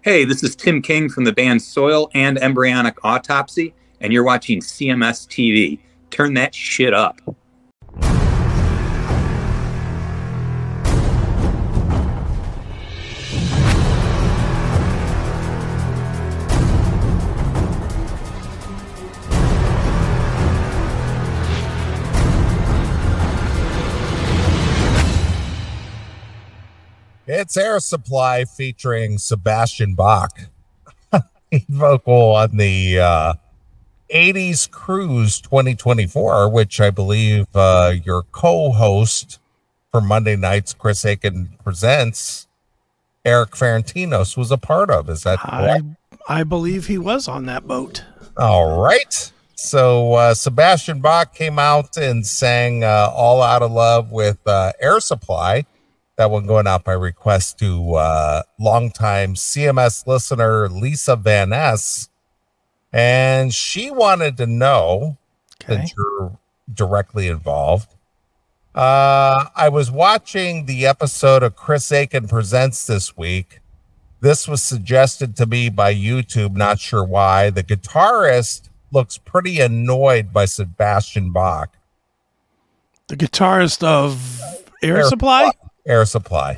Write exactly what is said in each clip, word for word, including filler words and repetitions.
Hey, this is Tim King from the band Soil and Embryonic Autopsy, and you're watching C M S T V. Turn that shit up. It's Air Supply featuring Sebastian Bach, vocal on the uh, eighties Cruise twenty twenty-four, which I believe uh, your co-host for Monday nights, Chris Aiken Presents, Eric Ferentinos, was a part of. Is that correct? I, I believe he was on that boat. All right. So uh, Sebastian Bach came out and sang uh, All Out of Love with uh, Air Supply. That one going out by request to uh, longtime C M S listener Lisa Van Ness. And she wanted to know, Okay. that you're directly involved. Uh, I was watching the episode of Chris Aiken Presents this week. This was suggested to me by YouTube, not sure why. The guitarist looks pretty annoyed by Sebastian Bach. The guitarist of Air, Air Supply? Supply. Air Supply.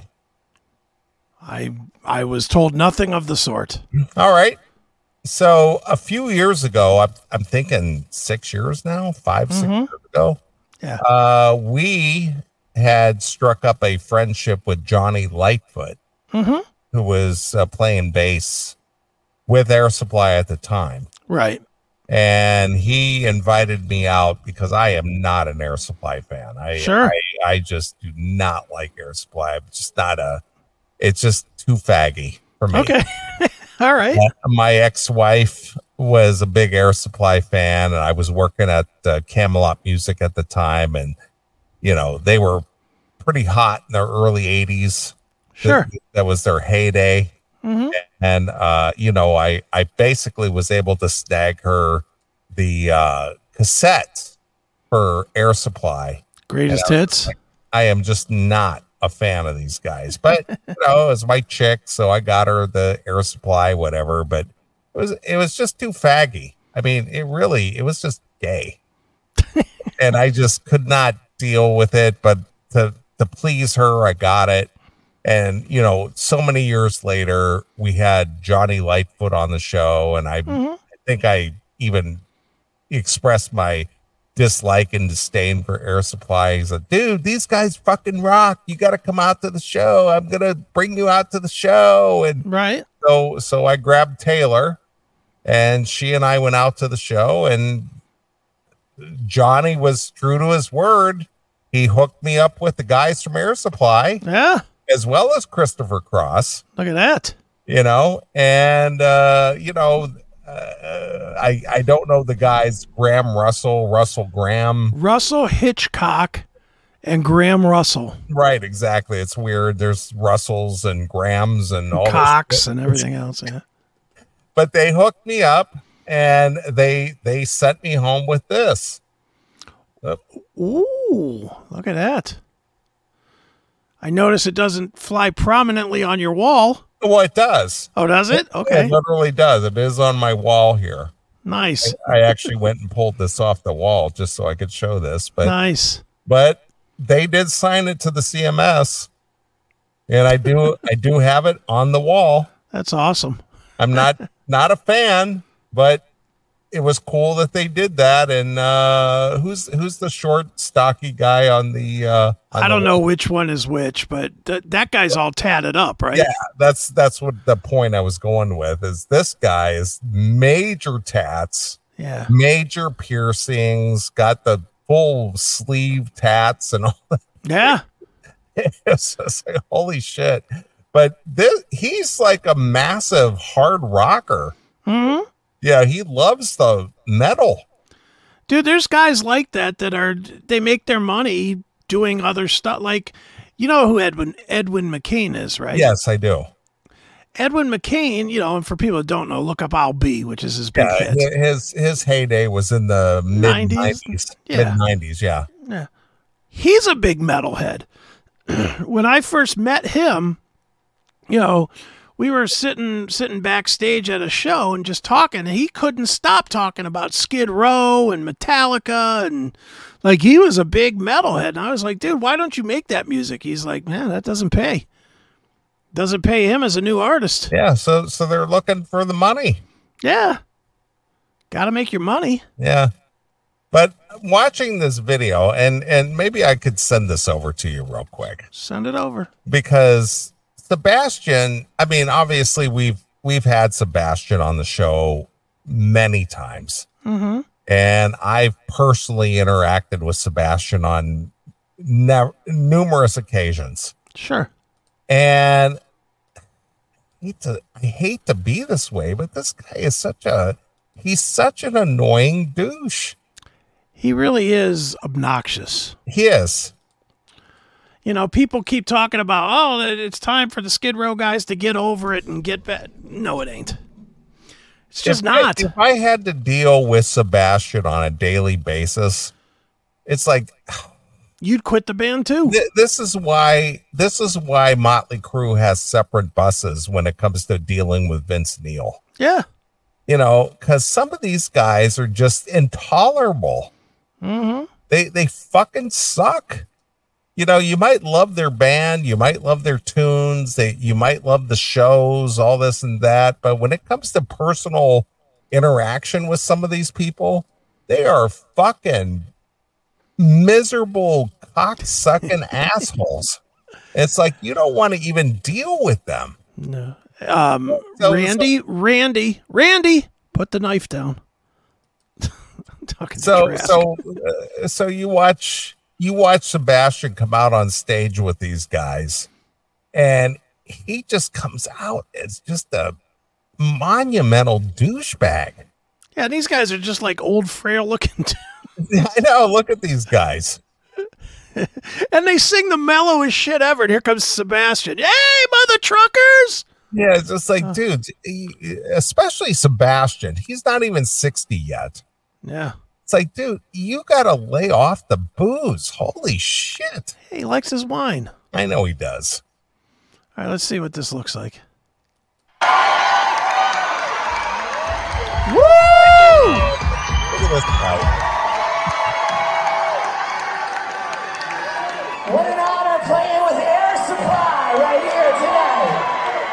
I I was told nothing of the sort. All right. So a few years ago, I'm, I'm thinking six years now, five, six Mhm. years ago, Yeah. uh, we had struck up a friendship with Johnny Lightfoot, Mm-hmm. who was uh, playing bass with Air Supply at the time. Right. And he invited me out because I am not an Air Supply fan. I, Sure. I, I just do not like Air Supply. I'm just not a, it's just too faggy for me. Okay. All right. My ex-wife was a big Air Supply fan, and I was working at uh, Camelot Music at the time, and you know they were pretty hot in their early eighties. Sure. That, that was their heyday, Mm-hmm. and uh, you know I I basically was able to snag her the uh, cassette for Air Supply. Greatest And I- hits. I am just not a fan of these guys, but you know, it was my chick, so I got her the Air Supply, whatever. But it was it was just too faggy. I mean, it really it was just gay, and I just could not deal with it. But to to please her, I got it. And you know, so many years later, we had Johnny Lightfoot on the show, and I, Mhm. I think I even expressed my dislike and disdain for Air Supply. He's like, dude, these guys fucking rock. You got to come out to the show. I'm gonna bring you out to the show. And Right. so, so I grabbed Taylor, and she and I went out to the show. And Johnny was true to his word. He hooked me up with the guys from Air Supply, Yeah. as well as Christopher Cross. Look at that. You know, and uh, you know. Uh, I I don't know the guys. Graham Russell, Russell Graham. Russell Hitchcock and Graham Russell. Right, exactly. It's weird. There's Russells and Grahams and all this Cox shit. and everything else. Yeah. But they hooked me up, and they they sent me home with this. Ooh, look at that. I notice it doesn't fly prominently on your wall. Well, it does. Oh, does it? Okay. It literally does. It is on my wall here. Nice. I actually went and pulled this off the wall just so I could show this. But Nice. but they did sign it to the C M S, and I do I do have it on the wall. That's awesome. I'm not not a fan, but it was cool that they did that. And uh, who's who's the short, stocky guy on the? Uh, on I don't the know wall? which one is which, but th- that guy's all tatted up, right? Yeah, that's that's what the point I was going with. Is this guy is major tats, Yeah. major piercings, got the full sleeve tats and all that. Yeah. It's just like, holy shit. But this, he's like a massive hard rocker. hmm Yeah, he loves the metal. Dude, there's guys like that that are, they make their money doing other stuff. Like, you know who Edwin Edwin McCain is, right? Yes, I do. Edwin McCain, you know, and for people that don't know, look up I'll Be, which is his big Yeah, hit. his his heyday was in the mid nineties, Yeah. mid nineties. Yeah, Yeah. He's a big metalhead. When I first met him, you know, we were sitting sitting backstage at a show and just talking, and he couldn't stop talking about Skid Row and Metallica, and like he was a big metalhead. And I was like, dude, why don't you make that music? He's like, man, that doesn't pay. Doesn't pay him as a new artist. Yeah, so so they're looking for the money. Yeah. Got to make your money. Yeah. But watching this video, and and maybe I could send this over to you real quick. Send it over. Because Sebastian, I mean, obviously we've we've had Sebastian on the show many times. Mm-hmm. And I've personally interacted with Sebastian on ne- numerous occasions. Sure. And I hate, to, I hate to be this way, but this guy is such a, he's such an annoying douche. He really is obnoxious. He is. You know, people keep talking about, oh, it's time for the Skid Row guys to get over it and get back. No, it ain't. It's just if not. I, if I had to deal with Sebastian on a daily basis, it's like you'd quit the band too. Th- this is why this is why Motley Crue has separate buses when it comes to dealing with Vince Neil. Yeah. You know, because some of these guys are just intolerable. Mm-hmm. They they fucking suck. You know, you might love their band, you might love their tunes, they you might love the shows, all this and that, but when it comes to personal interaction with some of these people, they are fucking miserable cock-sucking assholes. It's like you don't want to even deal with them. No. Um, so, Randy, so, Randy, Randy, put the knife down. so, so, uh, so you watch, you watch Sebastian come out on stage with these guys, and he just comes out as just a monumental douchebag. Yeah, these guys are just like old, frail looking. I know. Look at these guys. And they sing the mellowest shit ever. And here comes Sebastian. Hey, mother truckers! Yeah, it's just like, dude, especially Sebastian. He's not even sixty yet. Yeah. It's like, dude, you got to lay off the booze. Holy shit. Hey, he likes his wine. I know he does. All right, let's see what this looks like. Woo! Look at this guy. What an honor playing with Air Supply right here tonight.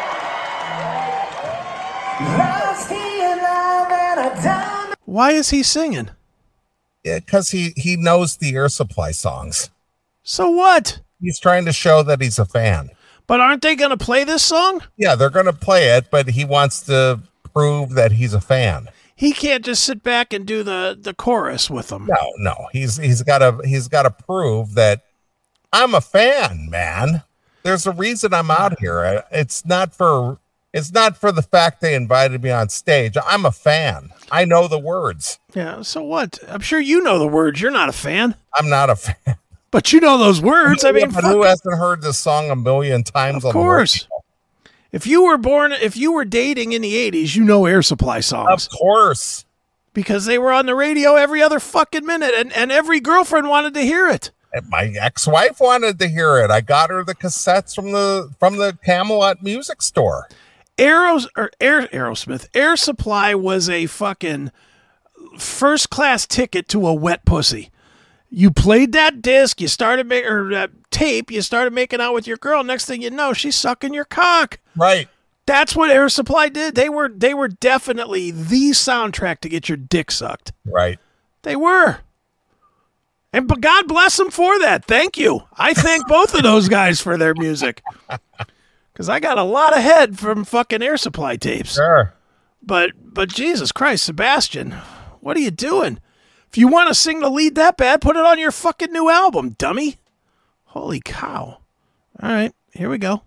Why is he singing? Yeah, because he, he knows the Air Supply songs. So what? He's trying to show that he's a fan. But aren't they going to play this song? Yeah, they're going to play it, but he wants to prove that he's a fan. He can't just sit back and do the, the chorus with them. No, no. He's he's got to he's got to prove that I'm a fan, man. There's a reason I'm out here. It's not for it's not for the fact they invited me on stage. I'm a fan. I know the words. Yeah, so what? I'm sure you know the words. You're not a fan. I'm not a fan. But you know those words. I mean, but who hasn't heard this song a million times? Of course. If you were born, if you were dating in the eighties, you know Air Supply songs. Of course. Because they were on the radio every other fucking minute, and, and every girlfriend wanted to hear it. And my ex-wife wanted to hear it. I got her the cassettes from the from the Camelot music store. Aeros or Air Aerosmith, Air Supply was a fucking first class ticket to a wet pussy. You played that disc, you started making or that tape, you started making out with your girl. Next thing you know, she's sucking your cock. Right. That's what Air Supply did. They were they were definitely the soundtrack to get your dick sucked. Right. They were. And but God bless them for that. Thank you. I thank both of those guys for their music. Because I got a lot of head from fucking Air Supply tapes. Sure. But but Jesus Christ, Sebastian, what are you doing? If you want to sing the lead that bad, put it on your fucking new album, dummy. Holy cow. All right, here we go.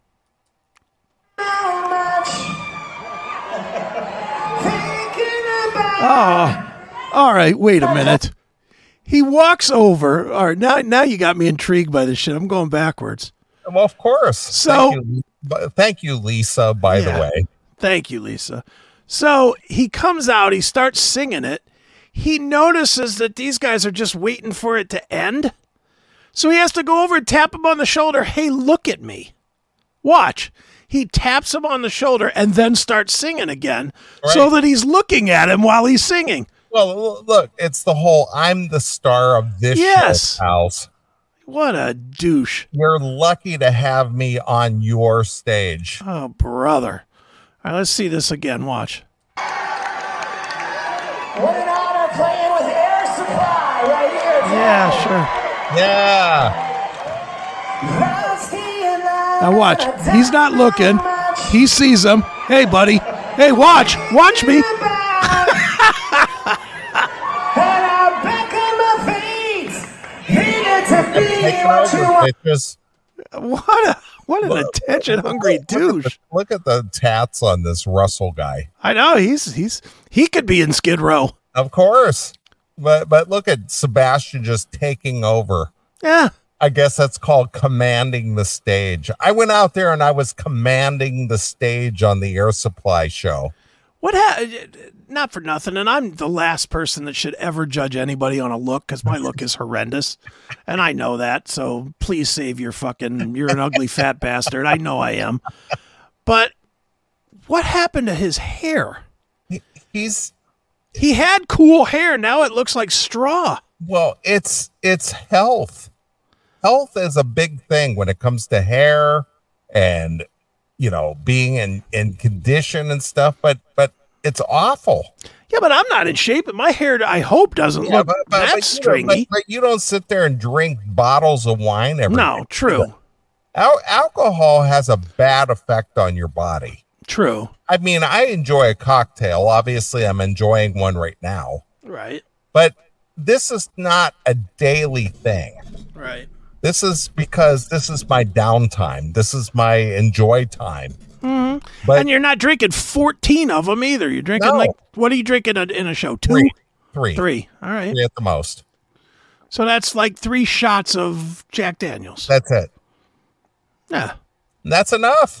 Oh, all right, wait a minute. He walks over. All right, now, now you got me intrigued by this shit. I'm going backwards. Well, of course. So, thank you, thank you Lisa, by yeah, the way. Thank you, Lisa. So he comes out, he starts singing it. He notices that these guys are just waiting for it to end. So he has to go over and tap him on the shoulder. Hey, look at me. Watch. he taps him on the shoulder and then starts singing again, Right. so that he's looking at him while he's singing. Well, l- look, it's the whole I'm the star of this Yes. show, pals. What a douche. You're lucky to have me on your stage. Oh, brother. All right, let's see this again. Watch. What an honor playing with Air Supply right here. Yeah, sure. Yeah. Now watch. He's not looking. He sees him. Hey, buddy. Hey, watch. Watch me. Taking over, bitches. What a what an attention hungry douche. Look at the tats on this Russell guy. I know he's he's he could be in Skid Row. Of course. But but look at Sebastian just taking over. Yeah. I guess that's called commanding the stage. I went out there and I was commanding the stage on the Air Supply show. What ha- not for nothing, and I'm the last person that should ever judge anybody on a look, because my look is horrendous, and I know that. So please save your fucking. You're an ugly fat bastard. I know I am. But what happened to his hair? He, he's He had cool hair. Now it looks like straw. well, it's it's health. Health is a big thing when it comes to hair and you know being in in condition and stuff. But but it's awful. Yeah, but I'm not in shape, and my hair, I hope, doesn't Yeah, look but, but, that but, you know, stringy. but, but you don't sit there and drink bottles of wine every No, day. true, Al- alcohol has a bad effect on your body. true. I mean, I enjoy a cocktail. Obviously, I'm enjoying one right now. Right, But this is not a daily thing. right. This is because this is my downtime. This is my enjoy time. Mm-hmm. But And you're not drinking fourteen of them either. You're drinking No. like, what are you drinking in a, in a show? Two? three, three, Three. All right. three at the most. So that's like three shots of Jack Daniels. That's it. Yeah. And that's enough.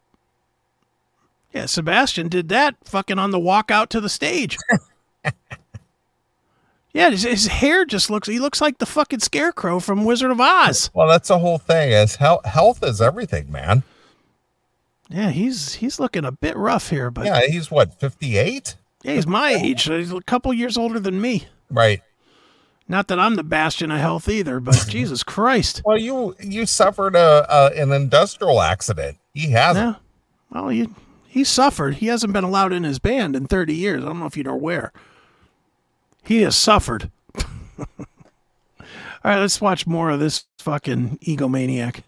Yeah, Sebastian did that fucking on the walk out to the stage. Yeah, his, his hair just looks, he looks like the fucking scarecrow from Wizard of Oz. Well, that's the whole thing. Is health, health is everything, man. Yeah, he's he's looking a bit rough here, but Yeah, he's what, fifty-eight? yeah, he's my age. So he's a couple years older than me. Right. Not that I'm the bastion of health either, but Jesus Christ. Well, you you suffered a, a an industrial accident. He hasn't. Yeah. Well, he, he suffered. He hasn't been allowed in his band in thirty years. I don't know if you know where. He has suffered. All right, let's watch more of this fucking egomaniac.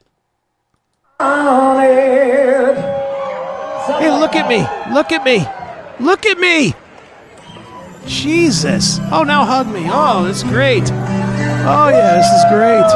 Hey, look at me. Look at me. Look at me. Jesus. Oh, now hug me. Oh, that's great. Oh, yeah, this is great.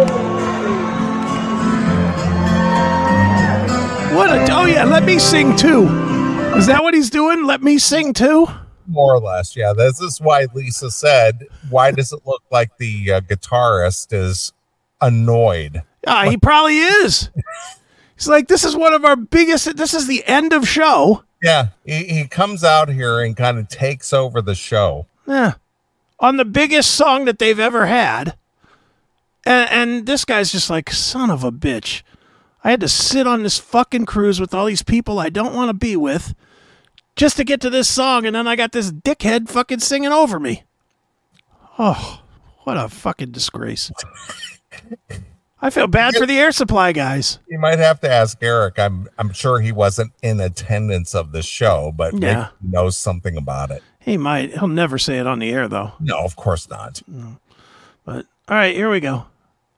What a. Oh, yeah, let me sing too. Is that what he's doing? Let me sing too? More or less, yeah. This is why Lisa said, why does it look like the uh, guitarist is annoyed? Ah, he probably is. He's like, this is one of our biggest. This is the end of show. Yeah, he, he comes out here and kind of takes over the show. Yeah. On the biggest song that they've ever had. And, and this guy's just like, son of a bitch. I had to sit on this fucking cruise with all these people I don't want to be with just to get to this song, and then I got this dickhead fucking singing over me. Oh, what a fucking disgrace. I feel bad for the Air Supply guys. You might have to ask Eric. I'm I'm sure he wasn't in attendance of the show, but maybe Yeah. he knows something about it. He might. He'll never say it on the air, though. No, of course not. But, all right, here we go.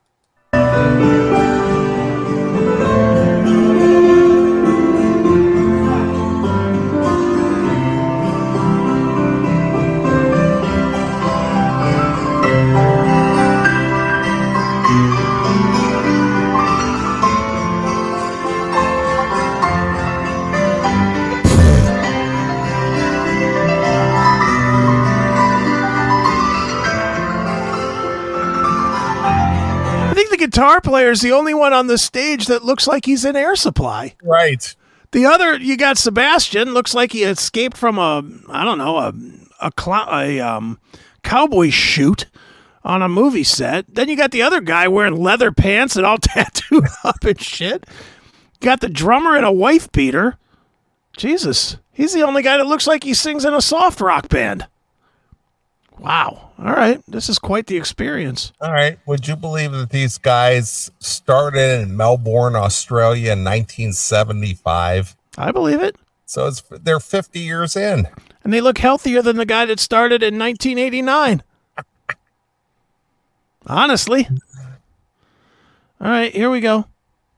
I think the guitar player is the only one on the stage that looks like he's in Air Supply. Right. The other, you got Sebastian, looks like he escaped from a, I don't know, a a, cl- a um, cowboy shoot on a movie set. Then you got the other guy wearing leather pants and all tattooed up and shit. got the drummer in a wife beater. Jesus. He's the only guy that looks like he sings in a soft rock band. Wow. All right. This is quite the experience. All right. Would you believe that these guys started in Melbourne, Australia in nineteen seventy-five? I believe it. So it's they're fifty years in. And they look healthier than the guy that started in nineteen eighty-nine. Honestly. All right, here we go.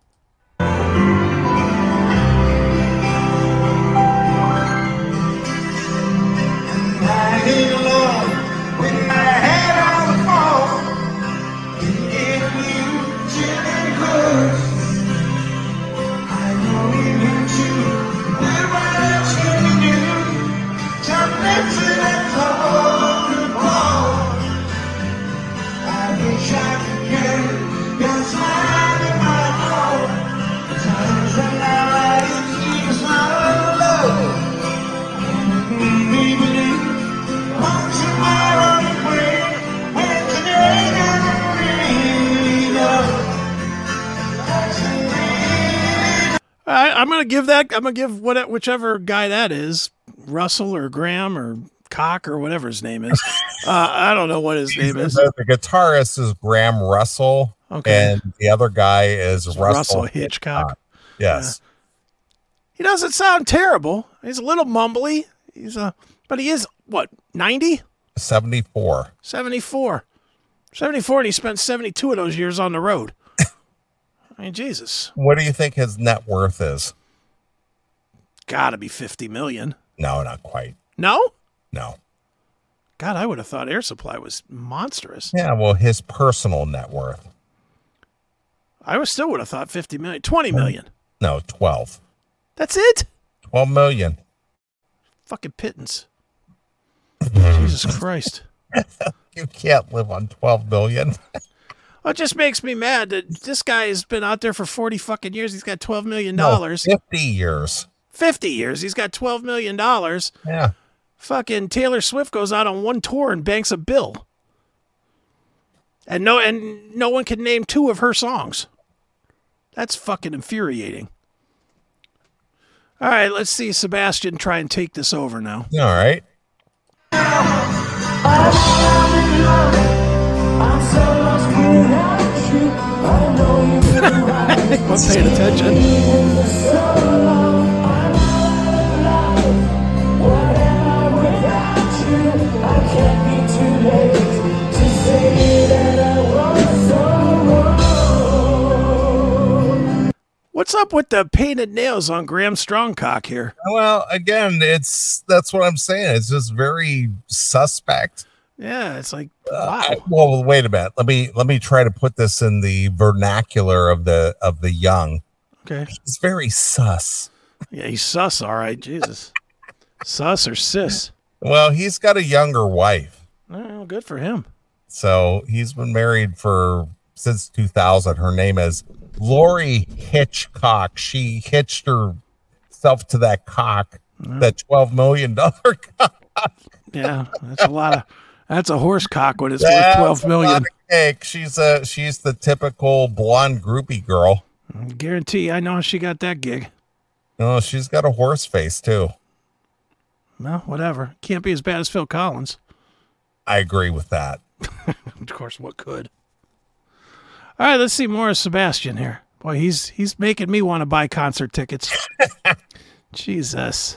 I, I'm gonna give that. I'm gonna give what whichever guy that is, Russell or Graham or Cock or whatever his name is. Uh, I don't know what his name is. The, the guitarist is Graham Russell, okay. And the other guy is Russell, Russell Hitchcock. Hitchcock. Yes, yeah. He doesn't sound terrible. He's a little mumbly. He's a, but he is what ninety, seventy-four, seventy-four, seventy-four, and he spent seventy-two of those years on the road. I mean, Jesus. What do you think his net worth is? Gotta be fifty million. No, not quite. No? No. God, I would have thought Air Supply was monstrous. Yeah, well, his personal net worth. I was still would have thought fifty million. twenty million. No, twelve. That's it? twelve million. Fucking pittance. Jesus Christ. You can't live on twelve million. Well, it just makes me mad that this guy has been out there for forty fucking years. He's got twelve million dollars. No, fifty years. fifty years. He's got twelve million dollars. Yeah. Fucking Taylor Swift goes out on one tour and banks a bill. And no and no one can name two of her songs. That's fucking infuriating. All right, let's see Sebastian try and take this over now. All right. I'm paying attention. What's up with the painted nails on Graham Strongcock here? Well, again, it's that's what I'm saying. It's just very suspect. Yeah, it's like wow. Uh, well, wait a minute. Let me let me try to put this in the vernacular of the of the young. Okay. It's very sus. Yeah, he's sus, all right. Jesus. Sus or sis? Well, he's got a younger wife. Oh, good for him. So he's been married for since two thousand. Her name is Lori Hitchcock. She hitched herself to that cock, mm-hmm. that twelve million dollars cock. Yeah, that's a lot of, that's a horse cock when it's that's worth twelve million dollars. Cake. She's a, she's the typical blonde groupie girl. I guarantee I know how she got that gig. No, she's got a horse face too. Well, whatever. Can't be as bad as Phil Collins. I agree with that. Of course, what could? All right, let's see more of Sebastian here. Boy, he's he's making me want to buy concert tickets. Jesus.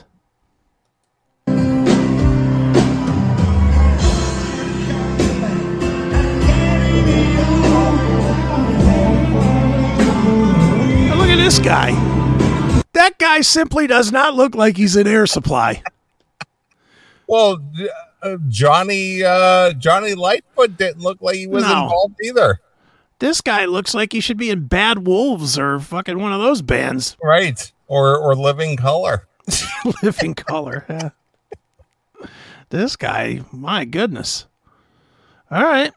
Look at this guy. That guy simply does not look like he's in Air Supply. Well, uh, Johnny uh, Johnny Lightfoot didn't look like he was No. involved either. This guy looks like he should be in Bad Wolves or fucking one of those bands. Right. Or or Living Color. Living Color. Yeah. This guy, my goodness. All right.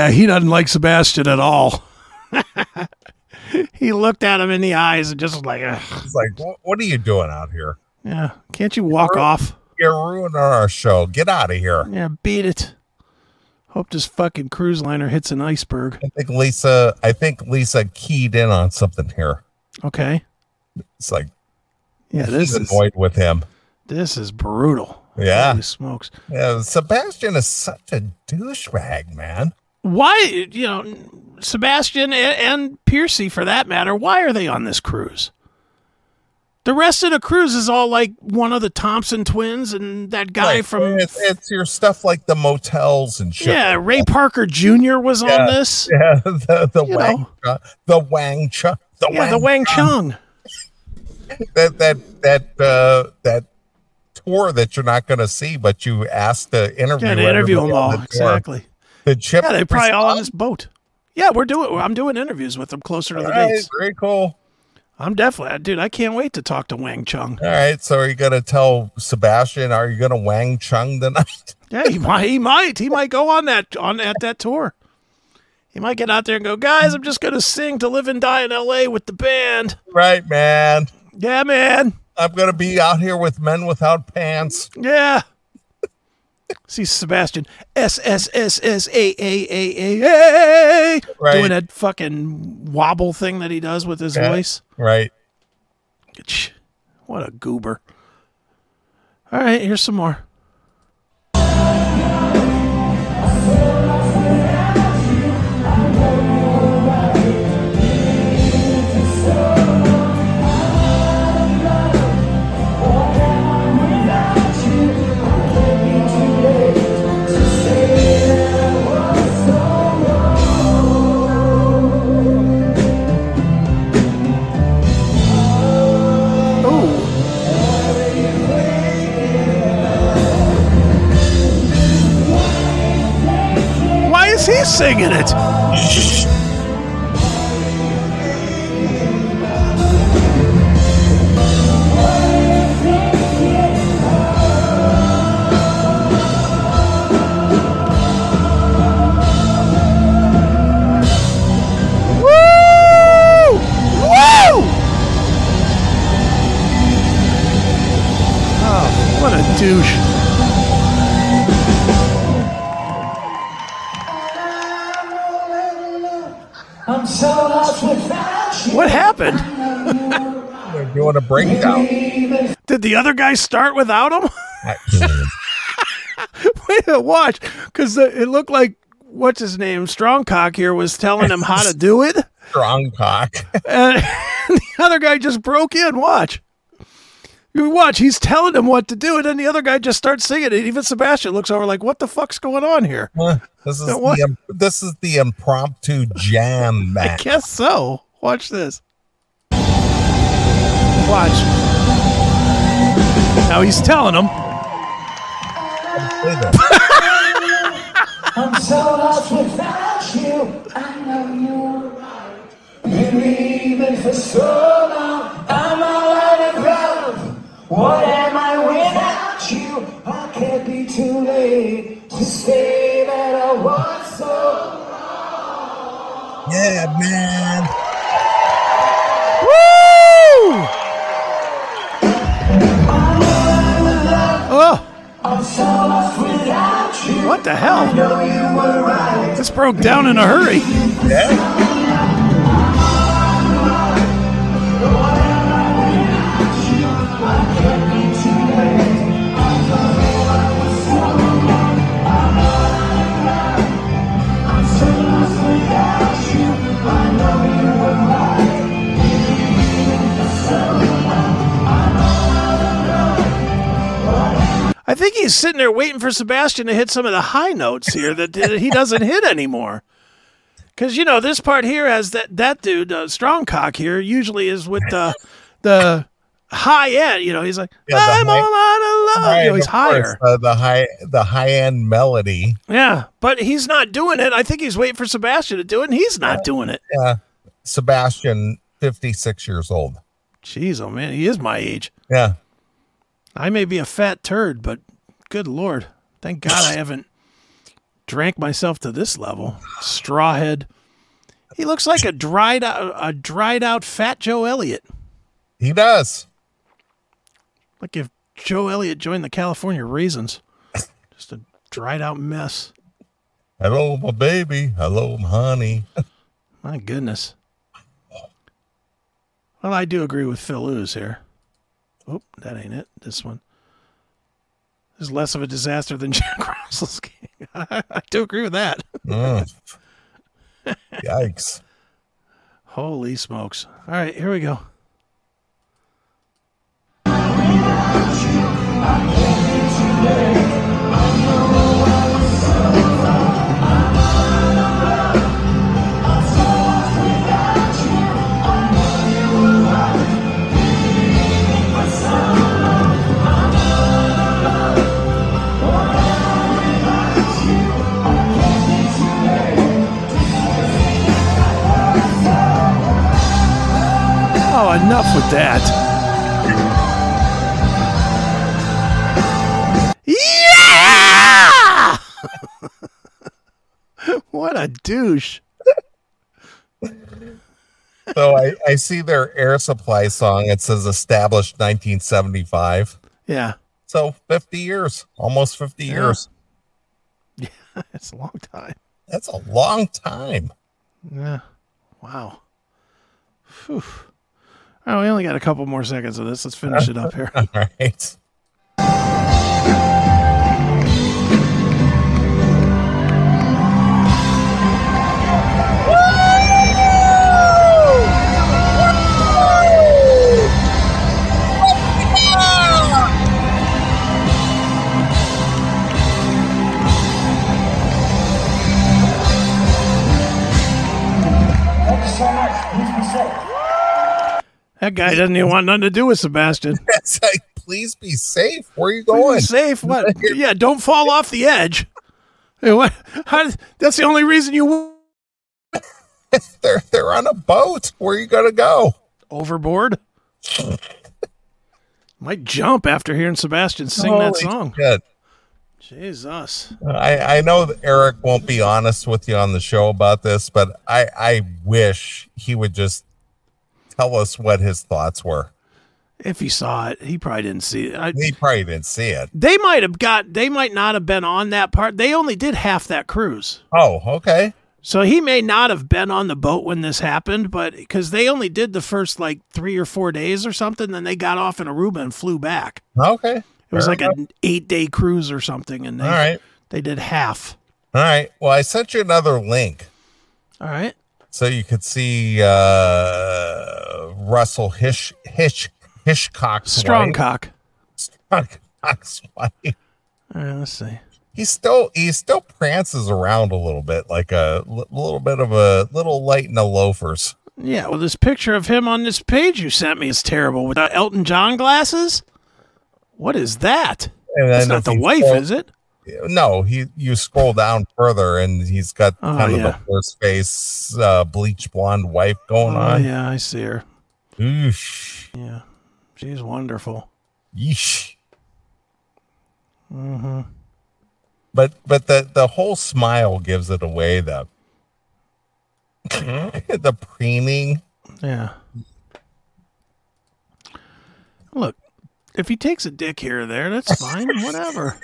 Yeah, he doesn't like Sebastian at all. He looked at him in the eyes and just was like, ugh. He's like, what, what are you doing out here? Yeah, can't you walk You're, off? You're ruining our show. Get out of here. Yeah, beat it. Hope this fucking cruise liner hits an iceberg. I think Lisa, I think Lisa keyed in on something here. Okay. It's like, yeah, this she's is annoyed with him. This is brutal. Yeah. Holy smokes. Yeah, Sebastian is such a douchebag, man. Why, you know, Sebastian and, and Piercy, for that matter, why are they on this cruise? The rest of the cruise is all like one of the Thompson twins and that guy Right. from... It's, it's your stuff like the motels and shit. Yeah, Ray Parker Junior was Yeah. on this. Yeah, the, the You Wang, know. the Wang Chung. The Yeah, the Wang Chung. That, that, that, uh, that tour that you're not going to see, but you asked to interview Yeah, to interview them everybody on all. the tour. Exactly. The Chip. Yeah, they're probably all on this boat. Yeah, we're doing. I'm doing interviews with them closer to the All right, dates. very cool. I'm definitely, dude. I can't wait to talk to Wang Chung. All right, so are you going to tell Sebastian? Are you going to Wang Chung tonight? Yeah, he might. He might. He might go on that on at that tour. He might get out there and go, guys. I'm just gonna sing to Live and Die in L A with the band. Right, man. Yeah, man. I'm going to be out here with Men Without Pants. Yeah. See Sebastian S S S S A A A A A Right. doing that fucking wobble thing that he does with his Yeah. voice. Right. What a goober. All right, here's some more. Why is he singing it? Woo! Woo! Oh, what a douche. I'm so lost without you. What happened? They're doing a breakdown. Did the other guy start without him? I- Wait a watch, because it looked like what's his name, Strongcock here was telling him how to do it, Strong cock. and the other guy just broke in. Watch, you watch. He's telling him what to do, and then the other guy just starts singing it. Even Sebastian looks over like, "What the fuck's going on here?" This is Yeah, what? the, this is the impromptu jam I match. guess so. Watch this. Watch. Now he's telling him. I'm so lost without you. I know you're right. Been leaving for so long. I'm all out of love. What am I without you? I can't be too late to say that I was so. Yeah, man. Woo! Oh, I'm so lost without you. what the hell? I know you were right. This broke down in a hurry. Yeah. I think he's sitting there waiting for Sebastian to hit some of the high notes here that, that he doesn't hit anymore. Because, you know, this part here has that, that dude, uh, Strongcock here, usually is with the, the high end. You know, he's like, Yeah, the I'm high- all out of love. You know, he's of course, higher. uh, the high, the high end melody. Yeah, but he's not doing it. I think he's waiting for Sebastian to do it, and he's not doing it. Yeah, Sebastian, fifty-six years old. Jeez, oh man, he is my age. Yeah, I may be a fat turd, but good Lord, thank God I haven't drank myself to this level. Strawhead. He looks like a dried out, a dried out Fat Joe Elliott. He does. Like if Joe Elliott joined the California Raisins. Just a dried out mess. Hello, my baby. Hello, my honey. My goodness. Well, I do agree with Phil Ooze here. Oh, that ain't it. This one. This is less of a disaster than Jack Russell's game. I, I do agree with that. Mm. Yikes. Holy smokes. All right, here we go. Oh, enough with that. Yeah! What a douche. So I, I see their Air Supply song. It says established nineteen seventy-five. Yeah. So fifty years, almost fifty Yeah. years. Yeah, it's a long time. That's a long time. Yeah. Wow. Whew. Oh, we only got a couple more seconds of this. Let's finish it up here. All right. Thank you so much. Please be safe. That guy doesn't even want nothing to do with Sebastian. It's like, please be safe. Where are you going? Safe? What? Yeah, don't fall off the edge. Hey, what? How, that's the only reason you They're they're on a boat. Where are you gonna go? overboard. Might jump after hearing Sebastian sing that Holy song. shit. Jesus. I, I know that Eric won't be honest with you on the show about this, but I, I wish he would just tell us what his thoughts were. If he saw it, he probably didn't see it. I, He probably didn't see it. they might have got. They might not have been on that part. They only did half that cruise. Oh, okay. So he may not have been on the boat when this happened, but because they only did the first like three or four days or something, then they got off in Aruba and flew back. Okay. It was Fair like enough. an eight day cruise or something, and they All right. they did half. All right. Well, I sent you another link All right. so you could see uh, Russell Hish Hish Hitchcock's Strong wife. cock. Strongcock's wife. All right, let's see. He still he still prances around a little bit, like a l- little bit of a little light in the loafers. Yeah, well, this picture of him on this page you sent me is terrible. With uh, Elton John glasses? What is that? And That's then not if the you wife, scroll- is it? No, he you scroll down further and he's got Oh, kind of yeah. the horse face, uh, bleach blonde wife going Oh, on. yeah, I see her. Oosh. Yeah, she's wonderful. Yeesh. Mm-hmm. But but the the whole smile gives it away. The the preening. Yeah. Look, if he takes a dick here or there, that's fine. Whatever.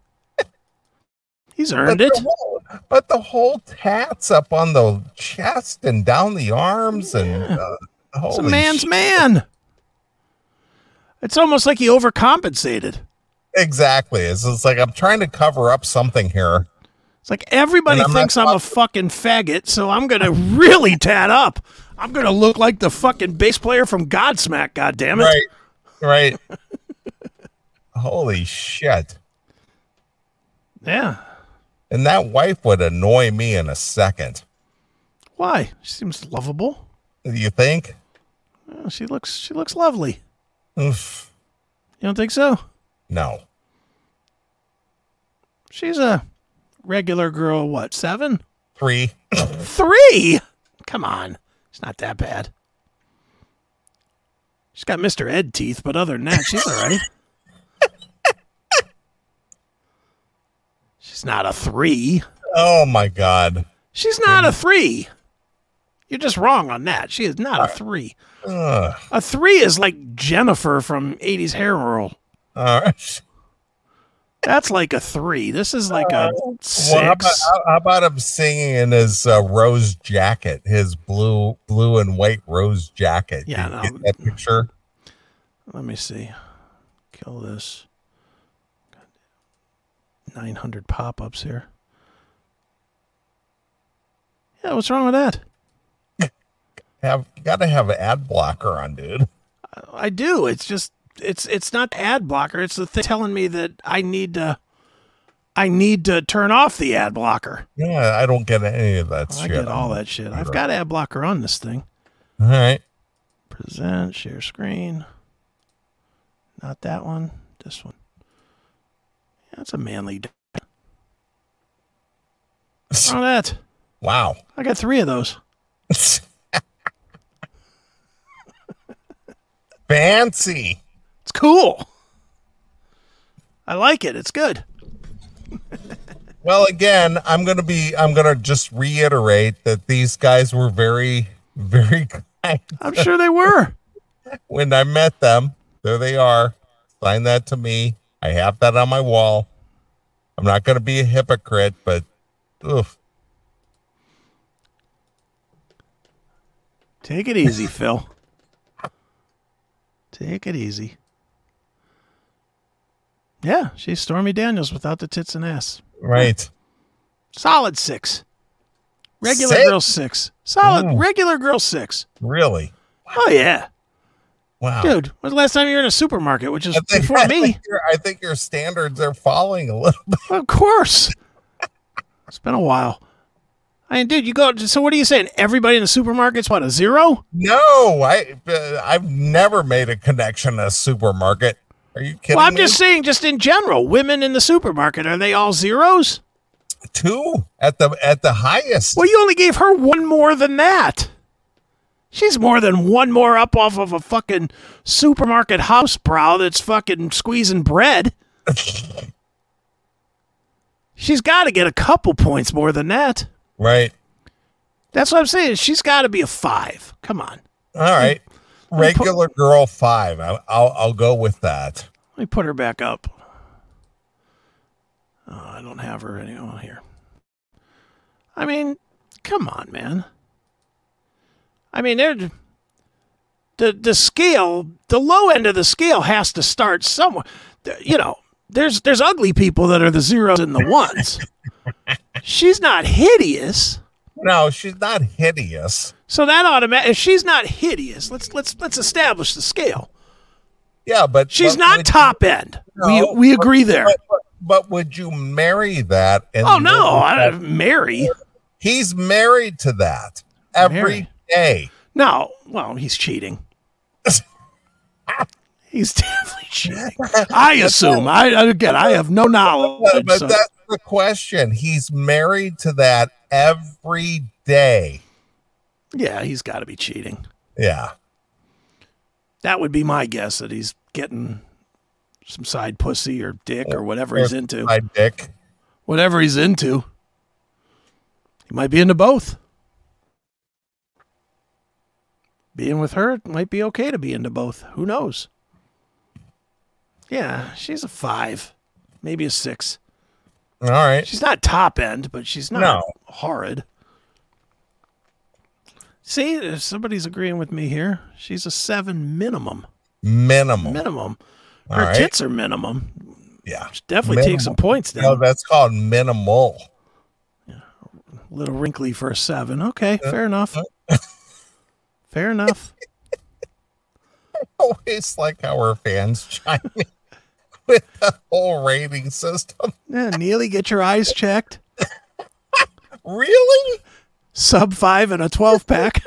He's earned But it. the whole, but the whole tats up on the chest and down the arms and uh, It's a holy man's shit. man. It's almost like he overcompensated. Exactly. It's, it's like I'm trying to cover up something here. It's like everybody And I'm not thinks I'm a fucking faggot, so I'm gonna really tat up. I'm gonna look like the fucking bass player from Godsmack. God damn it! Right. Right. Holy shit. Yeah. And that wife would annoy me in a second. Why? She seems lovable. Do you think? Yeah, she looks. She looks lovely. Oof. You don't think so? No. She's a regular girl. What? Seven? Three. Three? Come on. It's not that bad. She's got Mister Ed teeth, but other than that, she's all right. She's not a three. Oh my God. She's not a three. You're just wrong on that. She is not a three. Ugh. A three is like Jennifer from eighties Hair Whirl. All right. That's like a three. This is like a six. Well, how, about, how, how about him singing in his uh, rose jacket, his blue, blue and white rose jacket? Yeah, Did you no. get that picture? Let me see. Kill this. nine hundred pop-ups here. Yeah, what's wrong with that? Have got to have an ad blocker on, dude. I do. It's just it's it's not ad blocker. It's the thing telling me that I need to I need to turn off the ad blocker. Yeah, I don't get any of that I shit. get all that shit. I've got ad blocker on this thing. All right. Present, share screen. Not that one. This one. Yeah, that's a manly. D- What's wrong with that? Wow. I got three of those. Fancy. It's cool. I like it. It's good. Well, again, I'm going to be, I'm going to just reiterate that these guys were very, very kind. I'm sure they were. When I met them, there they are. Sign that to me. I have that on my wall. I'm not going to be a hypocrite, but oof. Take it easy, Phil. Take it easy. Yeah, she's Stormy Daniels without the tits and ass. Right. Solid six. Regular Six? girl six. Solid Ooh. regular girl six. Really? Oh yeah. Wow. Dude, when's the last time you were in a supermarket, which is I think, before I me? think your- I think your standards are falling a little bit. Of course. It's been a while. I mean, dude, you go. So, what are you saying? Everybody in the supermarket's what, a zero? No, I, uh, I've never made a connection to a supermarket. Are you kidding Well, I'm me? just saying, just in general, women in the supermarket, are they all zeros? Two at the at the highest. Well, you only gave her one more than that. She's more than one more up off of a fucking supermarket house brow that's fucking squeezing bread. She's got to get a couple points more than that. Right. That's what I'm saying. She's got to be a five. Come on. All right. Let me put- Regular girl five. I'll, I'll I'll go with that. Let me put her back up. Oh, I don't have her anymore here. I mean, come on, man. I mean, they're, the the scale, the low end of the scale has to start somewhere. You know, there's there's ugly people that are the zeros and the ones. She's not hideous. No, she's not hideous. So that automatic. If she's not hideous, let's let's let's establish the scale. Yeah, but She's but not would- top end. No, we we agree there. But, but, but would you marry that? And Oh no, live with I, that? Mary. He's married to that every day. Mary. No, well, he's cheating. He's definitely cheating. I assume. I again, I have no knowledge. But, but so- that's the question. He's married to that every day. yeah, he's got to be cheating. Yeah. That would be my guess that he's getting some side pussy or dick or whatever he's into. My dick. Whatever he's into. He might be into both. Being with her it might be okay to be into both. Who knows? Yeah, she's a five, maybe a six. All right. She's not top end, but she's not No. horrid. See, if somebody's agreeing with me here. She's a seven minimum. Minimum. Minimum. All Her right. tits are minimum. Yeah. She definitely takes some Minimal. points down. No, that's called minimal. A little wrinkly for a seven. Okay, fair enough. Fair enough. Always like how our fans chime in with the whole rating system. Yeah, Neely, get your eyes checked. Really? Sub five and a twelve pack.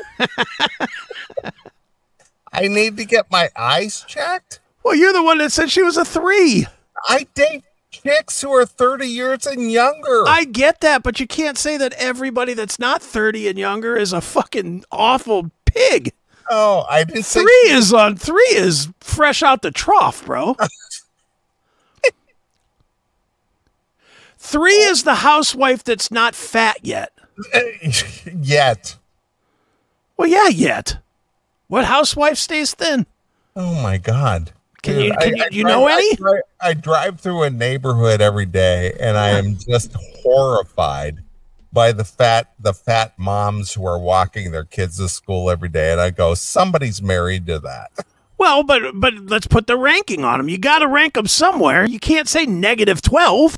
I need to get my eyes checked? Well, you're the one that said she was a three. I date chicks who are thirty years and younger. I get that, but you can't say that everybody that's not thirty and younger is a fucking awful pig. oh, I didn't say Three is on three is fresh out the trough, bro. Three is the housewife that's not fat yet. Yet. Well, yeah, yet. What housewife stays thin? Oh my God. Can Dude, you can I, you, I you drive, know any? I drive, I drive through a neighborhood every day, and I am just horrified by the fat the fat moms who are walking their kids to school every day, and I go, somebody's married to that. Well, but but let's put the ranking on them. You got to rank them somewhere. You can't say negative twelve.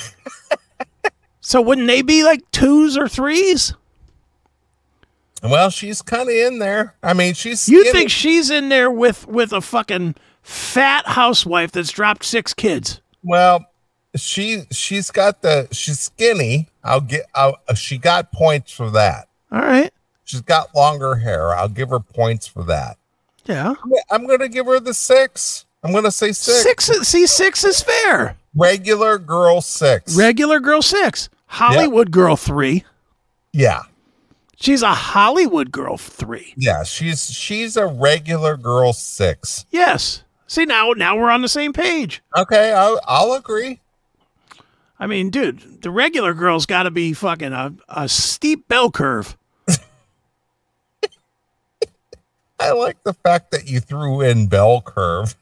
So wouldn't they be like twos or threes? Well, she's kind of in there. I mean, she's. You skinny. think she's in there with with a fucking fat housewife that's dropped six kids? Well, she she's got the she's skinny. I'll get. I'll, she got points for that. All right. She's got longer hair. I'll give her points for that. Yeah. I'm going to give her the six. I'm going to say six. Six. is- See, six is fair. Regular girl six. Regular girl six. Hollywood girl three. yeah. She's a Hollywood girl three. Yeah. She's she's a regular girl six. Yes. See, now now we're on the same page. Okay. I'll, I'll agree. I mean, dude, the regular girl's got to be fucking a, a steep bell curve. I like the fact that you threw in bell curve.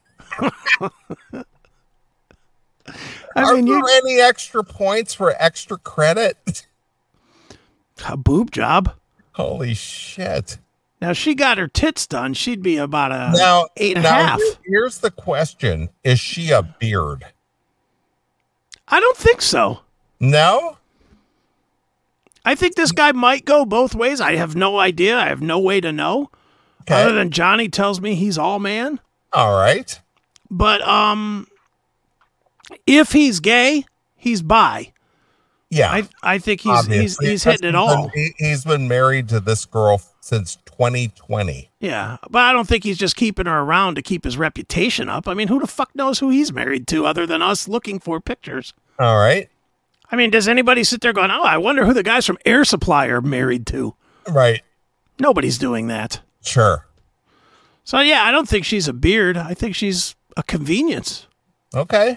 I Are mean, there you any extra points for extra credit? a boob job. Holy shit. Now, if she got her tits done, she'd be about a Now, eight and a now half. here- here's the question. Is she a beard? I don't think so. No? I think this guy might go both ways. I have no idea. I have no way to know. Okay. Other than Johnny tells me he's all man. All right. But um, if he's gay, he's bi. Yeah. I I think he's he's obviously, he's hitting it because all. He, he's been married to this girl since twenty twenty. Yeah, but I don't think he's just keeping her around to keep his reputation up. I mean, who the fuck knows who he's married to other than us looking for pictures? All right. I mean, does anybody sit there going, "Oh, I wonder who the guys from Air Supply are married to"? Right. Nobody's doing that. Sure. So yeah, I don't think she's a beard. I think she's a convenience. Okay.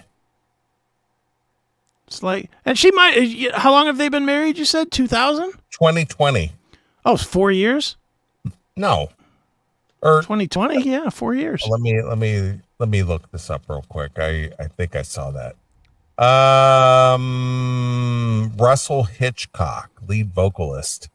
It's like, and she might. uh, How long have they been married? You said two thousand. twenty twenty. Oh, it's four years. No. Or twenty twenty. Yeah, four years. let me let me let me look this up real quick. I I think I saw that. Um Russell Hitchcock, lead vocalist.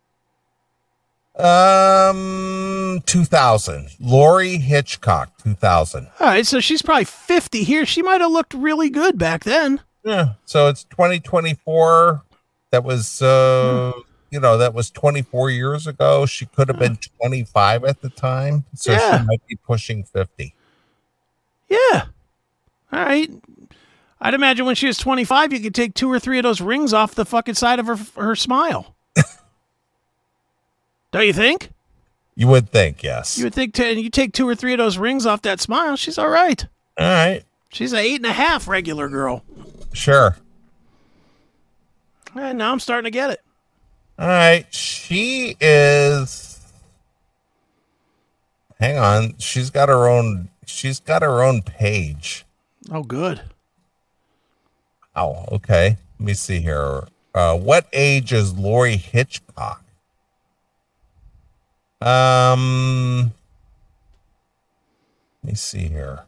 Um two thousand. Lori Hitchcock, two thousand. All right, so she's probably fifty here. She might have looked really good back then. Yeah. So it's twenty twenty-four. That was uh you know, that was twenty-four years ago. She could have been twenty-five at the time. So Yeah. she might be pushing fifty. Yeah. All right. I'd imagine when she was twenty-five, you could take two or three of those rings off the fucking side of her her smile. Don't you think? You would think, yes. You would think t- you take two or three of those rings off that smile, she's all right. All right. She's an eight and a half regular girl. Sure. And now I'm starting to get it. All right. She is. Hang on. She's got her own. She's got her own page. Oh, good. Oh, okay. Let me see here. Uh, what age is Lori Hitchcock? Um, let me see here.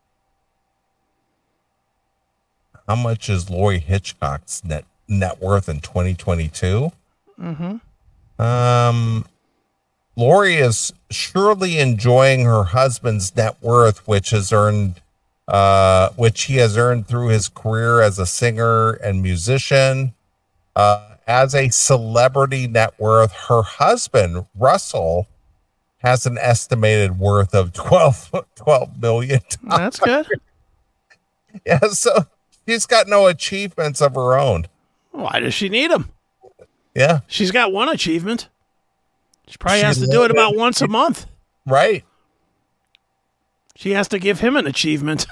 How much is Lori Hitchcock's net net worth in twenty twenty-two? Mm-hmm. Um, Lori is surely enjoying her husband's net worth, which has earned, uh, which he has earned through his career as a singer and musician. Uh, as a celebrity net worth, her husband, Russell, has an estimated worth of twelve, twelve million dollars. That's good. Yeah, so she's got no achievements of her own. Why does she need them? Yeah, She's got one achievement. She probably She has to do it lived about it. once a month. right. She has to give him an achievement.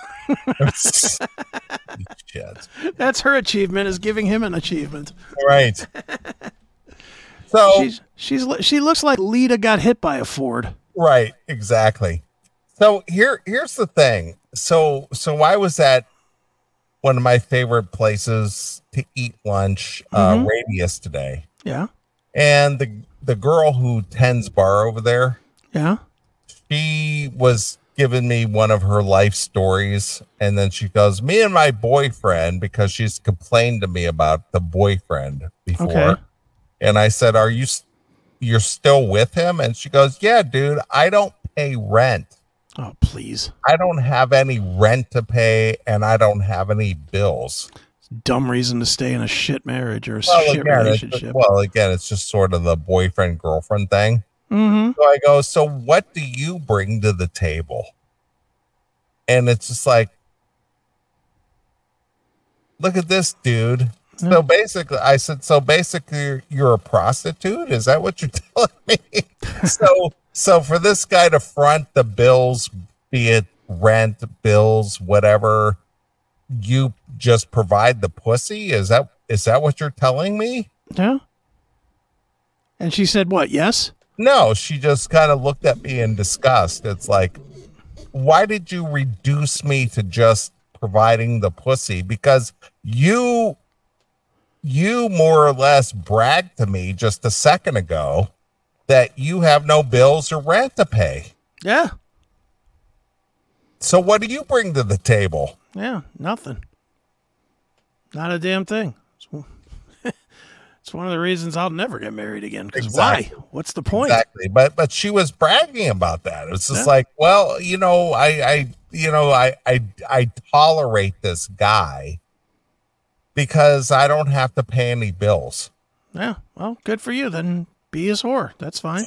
Shit. That's her achievement, is giving him an achievement. Right. So, She's she's she looks like Lita got hit by a Ford. right, exactly. So here, here's the thing. So, so I was at one of my favorite places to eat lunch, uh, Mhm. Radius today. Yeah. And the the girl who tends bar over there, Yeah. she was giving me one of her life stories. And then she goes, me and my boyfriend, because she's complained to me about the boyfriend before. Okay. And I said, are you, s- you're still with him? And she goes, yeah, dude, I don't pay rent. Oh, please. I don't have any rent to pay and I don't have any bills. Dumb reason to stay in a shit marriage or a Well, shit again, it's, relationship. well, again, it's just sort of the boyfriend girlfriend thing. Mm-hmm. So I go, so what do you bring to the table? And it's just like, look at this, dude. Yeah. So basically, I said, so basically, you're, you're a prostitute? Is that what you're telling me? so, so for this guy to front the bills, be it rent, bills, whatever, you just provide the pussy? Is that is that what you're telling me? Yeah. And she said, what? Yes? No, she just kind of looked at me in disgust. It's like, why did you reduce me to just providing the pussy? Because you, you more or less bragged to me just a second ago that you have no bills or rent to pay. Yeah. So what do you bring to the table? Yeah. Nothing. Not a damn thing. It's, it's one of the reasons I'll never get married again. Because Exactly. why? What's the point? Exactly. But but she was bragging about that. It was just Yeah. like, well, you know, I I you know, I I I tolerate this guy because I don't have to pay any bills. Yeah. Well, good for you. Then be his whore. That's fine.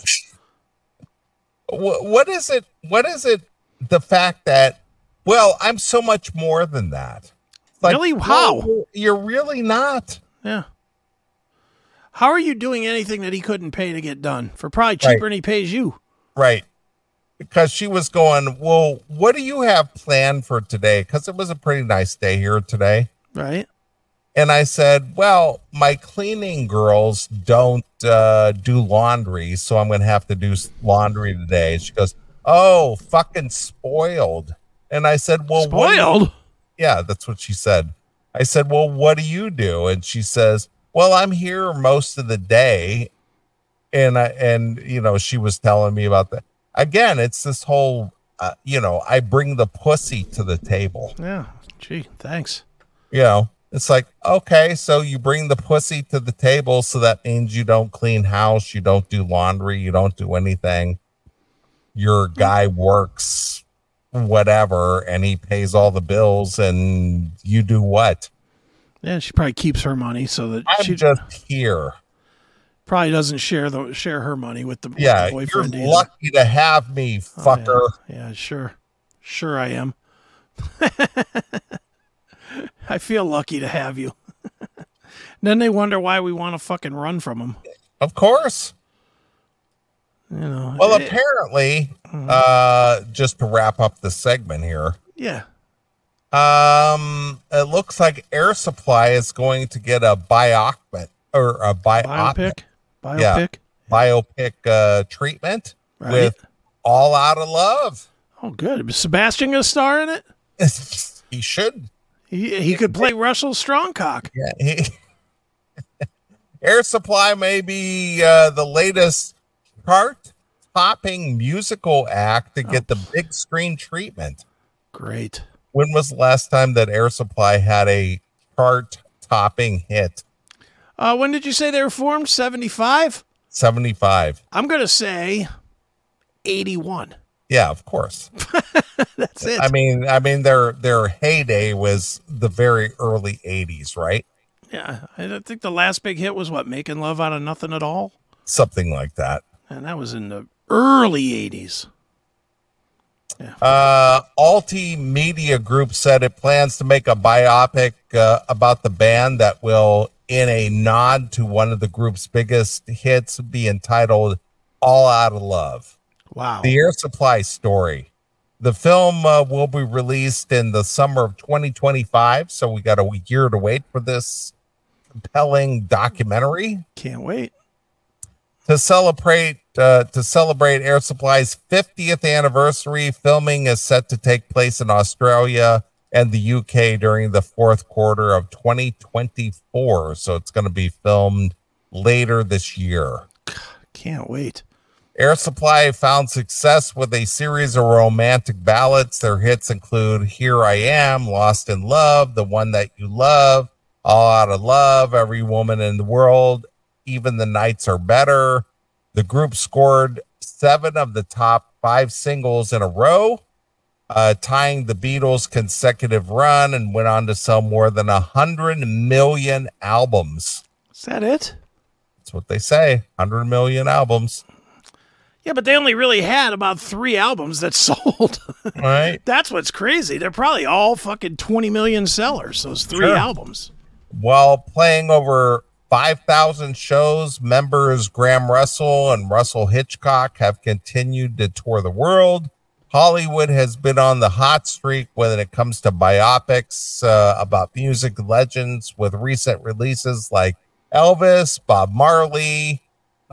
Wh- What is it? What is it? The fact that, well, I'm so much more than that. Like, Really? How? no, you're really not. Yeah. How are you doing anything that he couldn't pay to get done for probably cheaper Right. than he pays you? Right. Because she was going, well, what do you have planned for today? Because it was a pretty nice day here today. Right. And I said, well, my cleaning girls don't uh, do laundry, so I'm going to have to do s- laundry today. She goes, oh, fucking spoiled. And I said, well, what do you- Spoiled. yeah, that's what she said. I said, well, what do you do? And she says, well, I'm here most of the day. And I, and, you know, she was telling me about that. Again, it's this whole, uh, you know, I bring the pussy to the table. Yeah. Gee, thanks. You know, it's like, okay, so you bring the pussy to the table. So that means you don't clean house. You don't do laundry. You don't do anything. Your guy works whatever and he pays all the bills and you do what? Yeah, she probably keeps her money so that I'm she just here. probably doesn't share the share her money with the, with Yeah, the you're boyfriend. either. lucky to have me, Oh, fucker. yeah. Yeah, sure. Sure I am. I feel lucky to have you. Then they wonder why we want to fucking run from them. Of course. You know. Well, eh, apparently, uh, just to wrap up the segment here, yeah. um, it looks like Air Supply is going to get a biopic or a biopic, Biopic. Yeah. Biopic. biopic uh, treatment Right. with All Out of Love. Oh, good. Is Sebastian gonna star in it? He should. He he could play Russell Strongcock. Yeah. He, Air Supply may be uh, the latest chart-topping musical act to get the big screen treatment. Great. When was the last time that Air Supply had a chart-topping hit? Uh, when did you say they were formed? seventy-five? seventy-five. I'm gonna say eighty-one. Yeah, of course. That's it. I mean, I mean, their their heyday was the very early eighties, right? Yeah, I don't think the last big hit was what, Making Love Out of Nothing at All? Something like that. And that was in the early eighties. Uh, Alti Media Group said it plans to make a biopic uh, about the band that will, in a nod to one of the group's biggest hits, be entitled All Out of Love. Wow. The Air Supply story. The film uh, will be released in the summer of twenty twenty-five, so we got a year to wait for this compelling documentary. Can't wait. To celebrate uh, to celebrate Air Supply's fiftieth anniversary, filming is set to take place in Australia and the U K during the fourth quarter of twenty twenty-four. So it's going to be filmed later this year. Can't wait. Air Supply found success with a series of romantic ballads. Their hits include Here I Am, Lost in Love, The One That You Love, All Out of Love, Every Woman in the World, Even the Nights Are Better. The group scored seven of the top five singles in a row, uh, tying the Beatles' consecutive run, and went on to sell more than one hundred million albums. Is that it? That's what they say, one hundred million albums. Yeah, but they only really had about three albums that sold. Right. That's what's crazy. They're probably all fucking twenty million sellers, those three Sure. albums. While playing over five thousand shows, members Graham Russell and Russell Hitchcock have continued to tour the world. Hollywood has been on the hot streak when it comes to biopics uh, about music legends, with recent releases like Elvis, Bob Marley,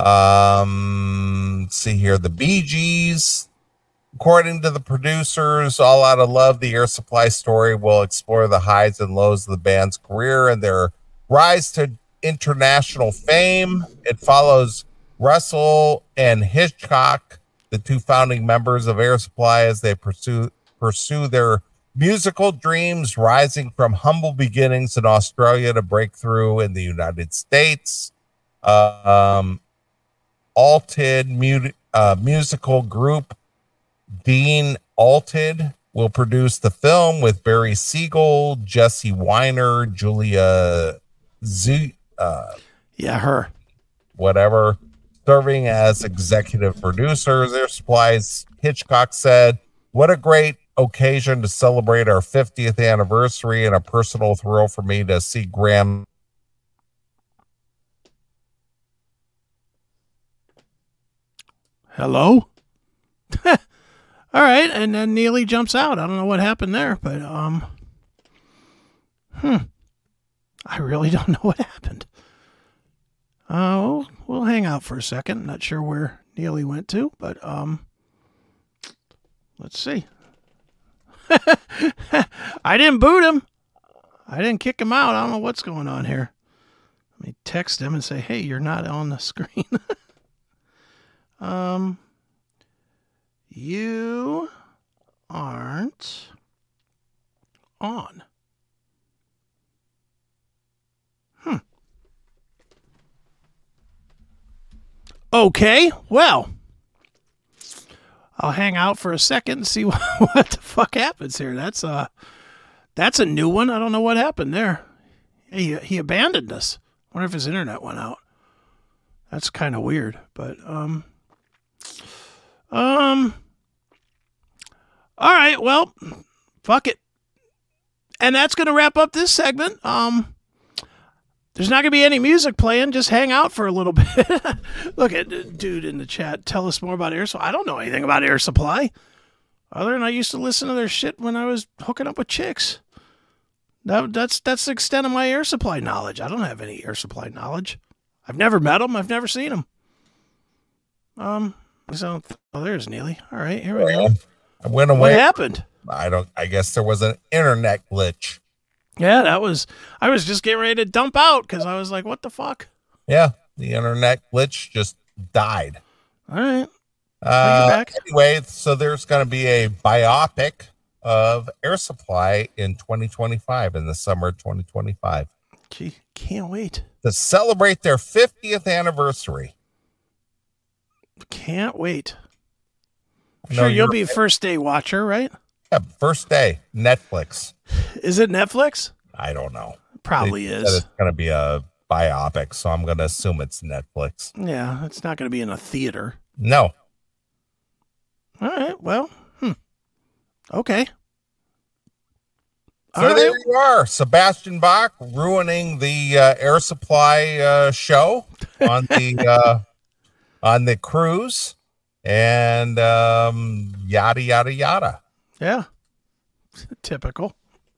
um, let's see here, the Bee Gees. According to the producers, All Out of Love, the Air Supply story will explore the highs and lows of the band's career and their rise to international fame. It follows Russell and Hitchcock, the two founding members of Air Supply, as they pursue pursue their musical dreams, rising from humble beginnings in Australia to breakthrough in the United States. Uh, um, Alted mu- uh, musical group Dean Alted will produce the film with Barry Siegel, Jesse Weiner, Julia Z, uh, Yeah, her. whatever, serving as executive producers. Air Supply's Hitchcock said, "What a great occasion to celebrate our fiftieth anniversary, and a personal thrill for me to see Graham." Hello? All right, and then Neely jumps out. I don't know what happened there, but um hmm. I really don't know what happened. Uh we'll, we'll hang out for a second. Not sure where Neely went to, but um let's see. I didn't boot him. I didn't kick him out. I don't know what's going on here. Let me text him and say, "Hey, you're not on the screen." Um, you aren't on. Hmm. Okay, well, I'll hang out for a second and see what, what the fuck happens here. That's uh that's a new one. I don't know what happened there. He he abandoned us. I wonder if his internet went out. That's kind of weird, but um Um. All right. Well, fuck it. And that's going to wrap up this segment. Um. There's not going to be any music playing. Just hang out for a little bit. Look at dude in the chat. Tell us more about Air Supply. I don't know anything about Air Supply, other than I used to listen to their shit when I was hooking up with chicks. That that's that's the extent of my Air Supply knowledge. I don't have any Air Supply knowledge. I've never met them. I've never seen them. Um. So, oh, there's Neely. All right, here we go. I went away. What happened? I don't, I guess there was an internet glitch. Yeah, that was, I was just getting ready to dump out because I was like, what the fuck? Yeah, the internet glitch just died. All right. Uh, back? Anyway, so there's going to be a biopic of Air Supply in twenty twenty-five, in the summer of twenty twenty-five. Gee, can't wait. To celebrate their fiftieth anniversary. Can't wait. I'm No, sure you'll you're be a right. first day watcher, right? Yeah, first day, Netflix. Is it Netflix? I don't know. Probably They said is. It's going to be a biopic, so I'm going to assume it's Netflix. Yeah, it's not going to be in a theater. No. All right, well, hmm. Okay. So All right. there you are, Sebastian Bach ruining the uh, Air Supply uh, show on the uh, on the cruise, and um, yada yada yada. Yeah. Typical.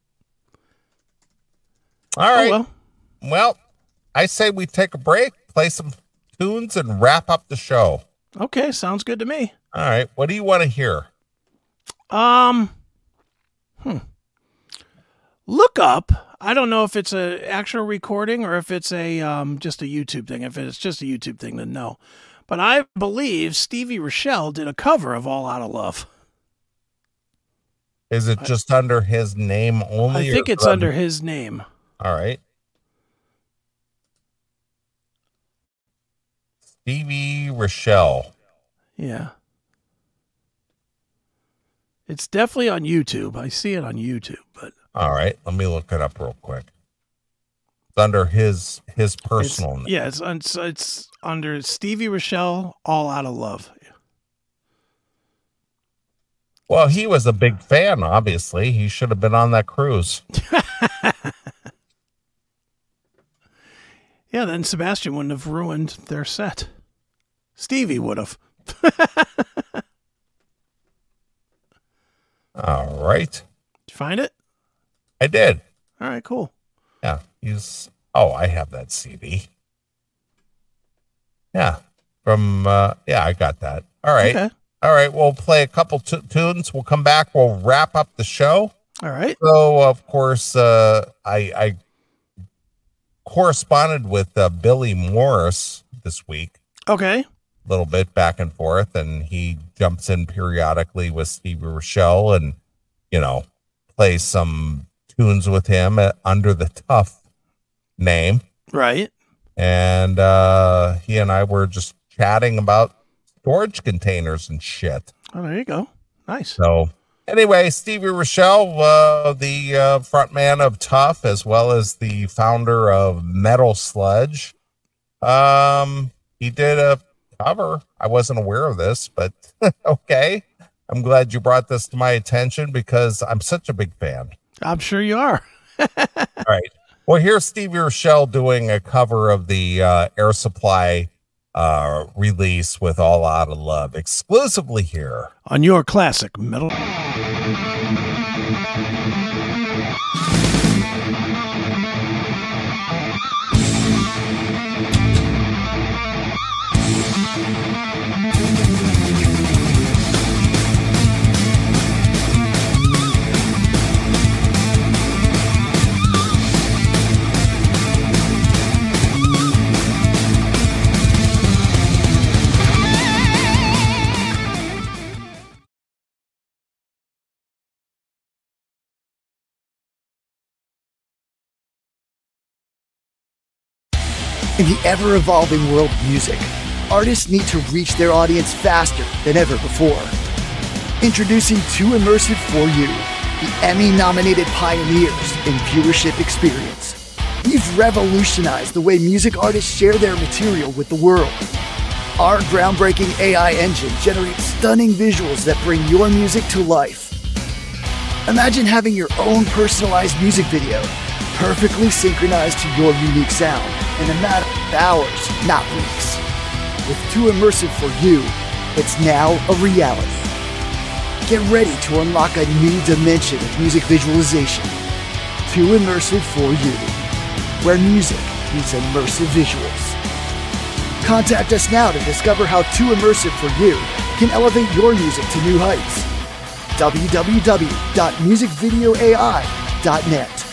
All right. Oh, well. Well, I say we take a break, play some tunes, and wrap up the show. Okay, sounds good to me. All right. What do you want to hear? Um, hmm. look up. I don't know if it's an actual recording or if it's a um, just a YouTube thing. If it's just a YouTube thing, then no. But I believe Stevie Rochelle did a cover of All Out of Love. Is it just I, under his name only? I think it's under his name. All right. Stevie Rochelle. Yeah. It's definitely on YouTube. I see it on YouTube, but all right, let me look it up real quick. It's under his his personal it's, name. Yeah, it's it's it's under Stevie Rochelle, All Out of Love. Well, he was a big fan, obviously. He should have been on that cruise. Yeah, then Sebastian wouldn't have ruined their set. Stevie would have. All right. Did you find it? I did. All right, cool. Yeah, he's... Oh, I have that C D. Yeah, from... Uh, yeah, I got that. All right. Okay. All right, we'll play a couple t- tunes. We'll come back. We'll wrap up the show. All right. So, of course, uh, I... I corresponded with uh, Billy Morris this week. Okay. A little bit back and forth, and he jumps in periodically with Stevie Rochelle and, you know, plays some tunes with him uh, under the Tough name. Right. And uh, he and I were just chatting about storage containers and shit. Oh, there you go. Nice. So anyway, Stevie Rochelle, uh, the uh, frontman of Tough, as well as the founder of Metal Sludge. Um, he did a cover. I wasn't aware of this, but okay. I'm glad you brought this to my attention because I'm such a big fan. I'm sure you are. All right. Well, here's Stevie Rochelle doing a cover of the uh, Air Supply uh, release with All Out of Love, exclusively here on your classic metal. In the ever-evolving world of music, artists need to reach their audience faster than ever before. Introducing Too Immersive for You, the Emmy-nominated pioneers in viewership experience. We've revolutionized the way music artists share their material with the world. Our groundbreaking A I engine generates stunning visuals that bring your music to life. Imagine having your own personalized music video, perfectly synchronized to your unique sound in a matter of hours, not weeks. With Too Immersive for You, it's now a reality. Get ready to unlock a new dimension of music visualization. Too Immersive for You, where music meets immersive visuals. Contact us now to discover how Too Immersive for You can elevate your music to new heights. w w w dot music video a i dot net